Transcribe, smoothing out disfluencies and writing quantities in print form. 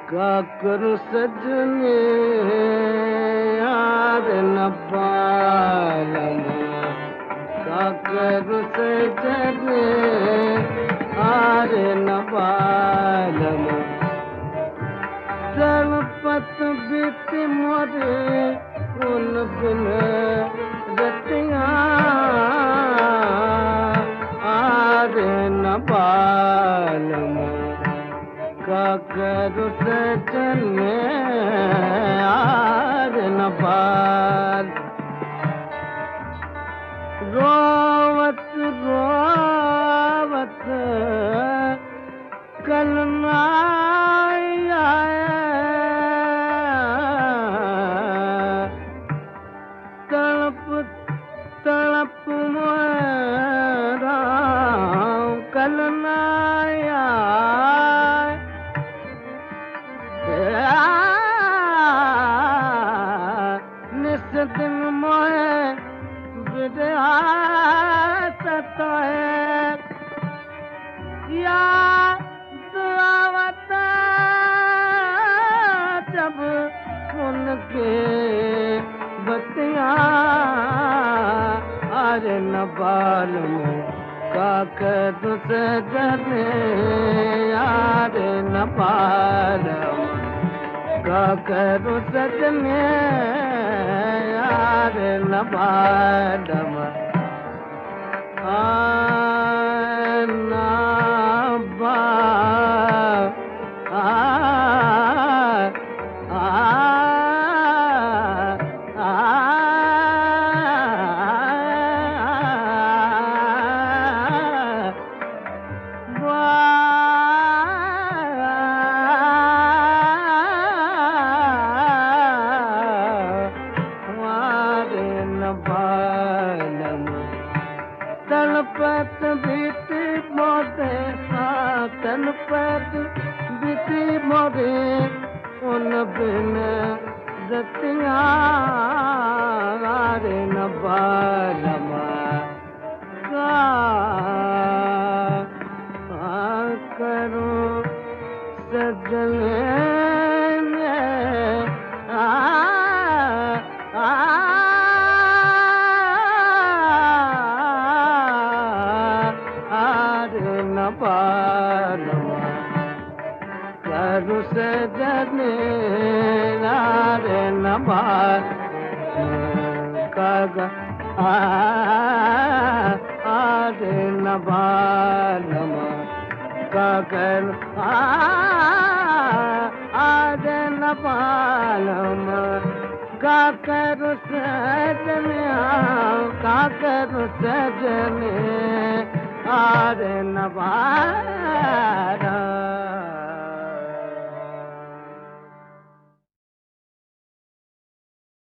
का करूं सजने यार न पालम का करूं सजने यार न पालम तड़पत बीत मोरे उन बिन रतिया यार न पालम का करूं सजने यार न पाल रोवत रोवत कल आया तड़प तड़प मोरा कल आया निस दिन मोहे विद्या सताए याद आवत जब उनके बतिया अरे न बाल में का करूं सजने यार न बाल का करूं सजने यार न बालम ना बा तड़पत बीती मोरे तड़पत बीती मोरे उन बिन रतिया रे न बालम का करूं सजने न पालम करूं सजने यार न पाल आरे न बालम का करूं आरे न पालम का करूं सजने का करूं सजने आरे न